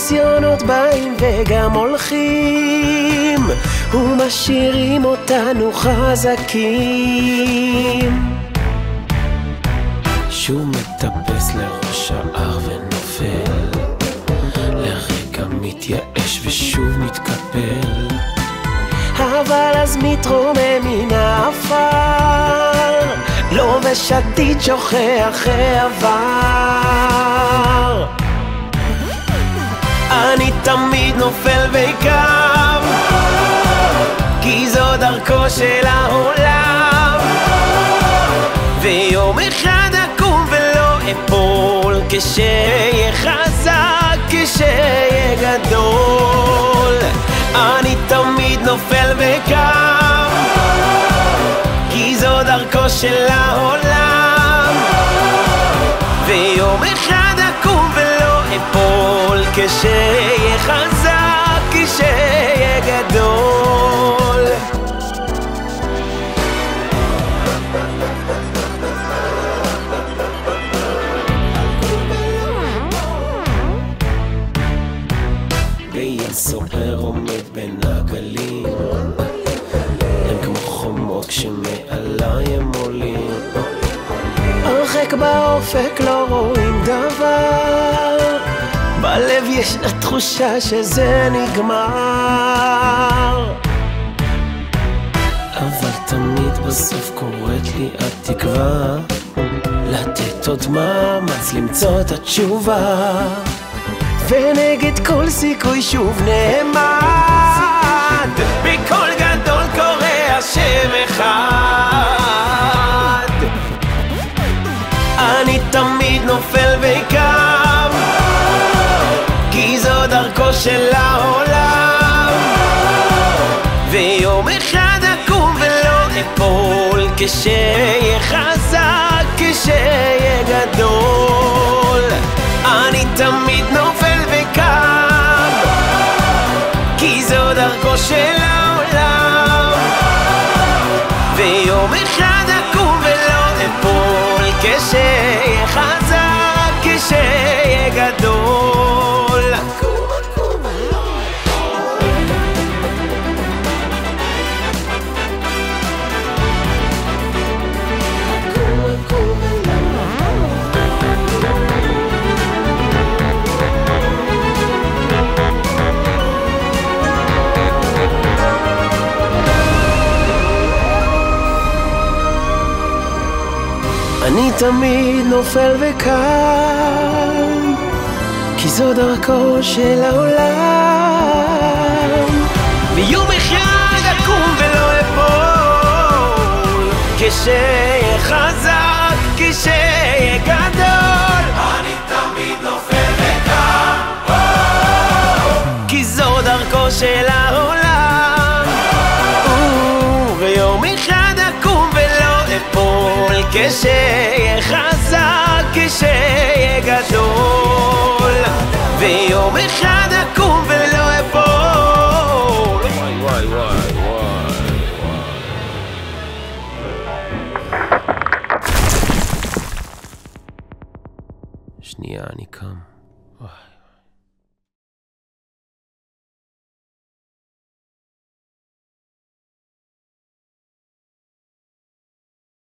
הניסיונות באים וגם הולכים, ומשאירים אותנו חזקים. שוב מטפס לראש ההר ונופל, לרגע מתייאש ושוב מתקפל, אבל אז מתרומם מן האפר, לובש עתיד שוכח העבר. אני תמיד נופל וקם, כי זו דרכו של העולם, ויום אחד אקום ולא אפול, כשאהיה חזק, כשאהיה גדול. אני תמיד נופל וקם, כי זו דרכו של העולם, ויום אחד אקום ולא אפול, כשאהיה חזק, כשאהיה גדול. בים סוער עומד בין הגלים, הם כמו חומות כשמעלי הם עולים, הרחק באופק לא רואים דבר, בלב יש תחושה שזה נגמר, אבל תמיד בסוף קוראת לי התקווה, לתת עוד מאמץ למצוא את התשובה, ונגד כל סיכוי שוב נעמד, בקול גדול קורא השם אחד. אני תמיד נופל וקם, כי זו דרכו של העולם, ויום אחד אקום ולא אפול, כשאהיה חזק, כשאהיה גדול. אני תמיד נופל וקם, כי זו דרכו של העולם, ויום אחד אקום ולא אפול, כשאהיה חזק, כשאהיה גדול. אני תמיד נופל וקם, כי זו דרכו של העולם, ויום אחד אקום ולא אפול, כשאהיה חזק, כשאהיה גדול. אני תמיד נופל וקם, כי זו דרכו של העולם, ויום אחד אקום ולא אפול, כשאהיה חזק, כשאהיה גדול, ויום אחד אקום ולא אפול. וואי וואי וואי וואי. שנייה אני קם. וואי.